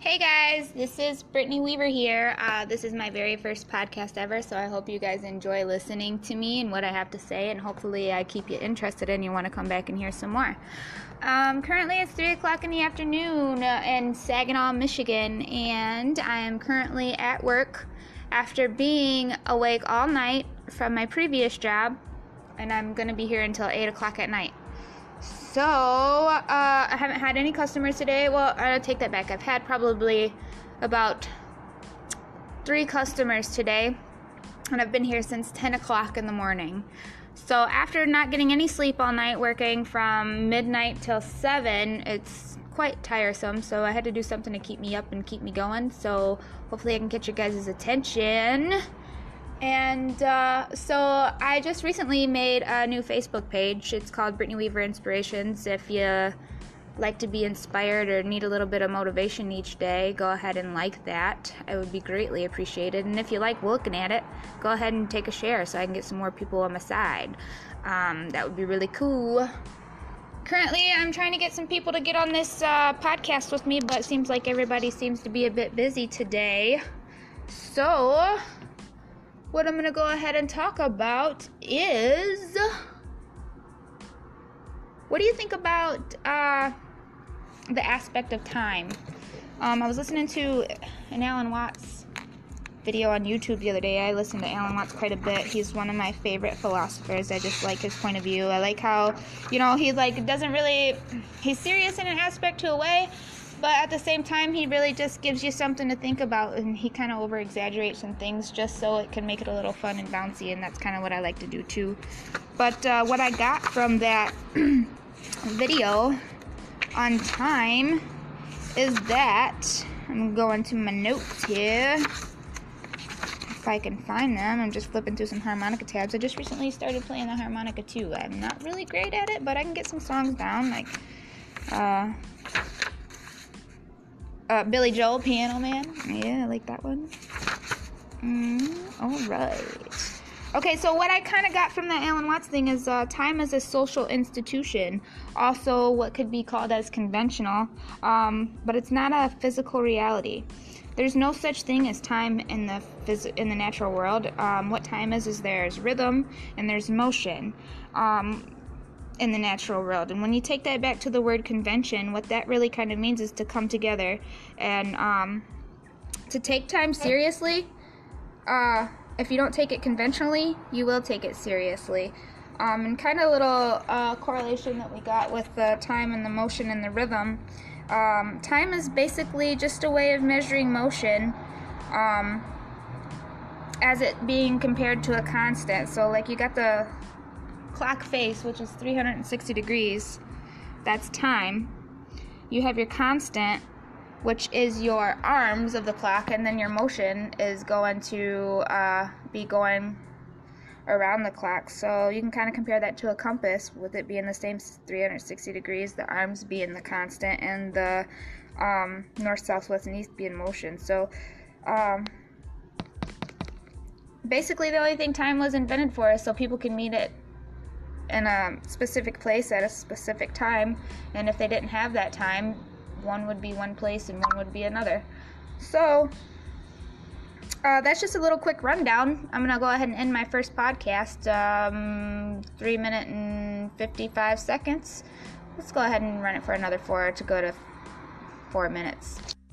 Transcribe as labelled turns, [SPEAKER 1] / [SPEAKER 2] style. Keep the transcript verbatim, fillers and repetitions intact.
[SPEAKER 1] Hey guys, this is Brittany Weaver here. Uh, this is my very first podcast ever, so I hope you guys enjoy listening to me and what I have to say, and hopefully I keep you interested and you want to come back and hear some more. Um, currently it's three o'clock in the afternoon uh, in Saginaw, Michigan, and I am currently at work after being awake all night from my previous job, and I'm going to be here until eight o'clock at night. So, uh, I haven't had any customers today. Well, I'll take that back. I've had probably about three customers today, and I've been here since ten o'clock in the morning. So, after not getting any sleep all night, working from midnight till seven, it's quite tiresome. So, I had to do something to keep me up and keep me going. So, hopefully I can get your guys' attention. And uh, so I just recently made a new Facebook page. It's called Brittany Weaver Inspirations. If you like to be inspired or need a little bit of motivation each day, go ahead and like that. It would be greatly appreciated. And if you like looking at it, go ahead and take a share so I can get some more people on my side. Um, that would be really cool. Currently, I'm trying to get some people to get on this uh, podcast with me, but it seems like everybody seems to be a bit busy today. So what I'm going to go ahead and talk about is, what do you think about uh, the aspect of time? Um, I was listening to an Alan Watts video on YouTube the other day. I listen to Alan Watts quite a bit. He's one of my favorite philosophers. I just like his point of view. I like how, you know, he like doesn't really, he's serious in an aspect to a way, but at the same time, he really just gives you something to think about, and he kind of over-exaggerates some things just so it can make it a little fun and bouncy, and that's kind of what I like to do too. But uh, what I got from that video on time is that, I'm going to my notes here, if I can find them. I'm just flipping through some harmonica tabs. I just recently started playing the harmonica too. I'm not really great at it, but I can get some songs down, like, uh... Uh, Billy Joel, Piano Man. Yeah, I like that one. Mm, all right. Okay, so what I kind of got from that Alan Watts thing is uh, time is a social institution. Also, what could be called as conventional, um, but it's not a physical reality. There's no such thing as time in the phys- in the natural world. Um, what time is is there's rhythm and there's motion. Um, in the natural world. And when you take that back to the word convention, what that really kind of means is to come together and um, to take time seriously. Uh, if you don't take it conventionally, you will take it seriously. Um, and kind of a little uh, correlation that we got with the time and the motion and the rhythm. Um, time is basically just a way of measuring motion um, as it being compared to a constant. So like you got the clock face, which is three hundred sixty degrees, that's time. You have your constant, which is your arms of the clock, and then your motion is going to uh, be going around the clock. So you can kind of compare that to a compass, with it being the same three hundred sixty degrees, the arms being the constant, and the um, north, south, west, and east being motion. So um, basically the only thing time was invented for is so people can meet it in a specific place at a specific time, and if they didn't have that time, one would be one place and one would be another. So uh, that's just a little quick rundown. I'm gonna go ahead and end my first podcast. Um, three minute and fifty-five seconds. Let's go ahead and run it for another four to go to four minutes.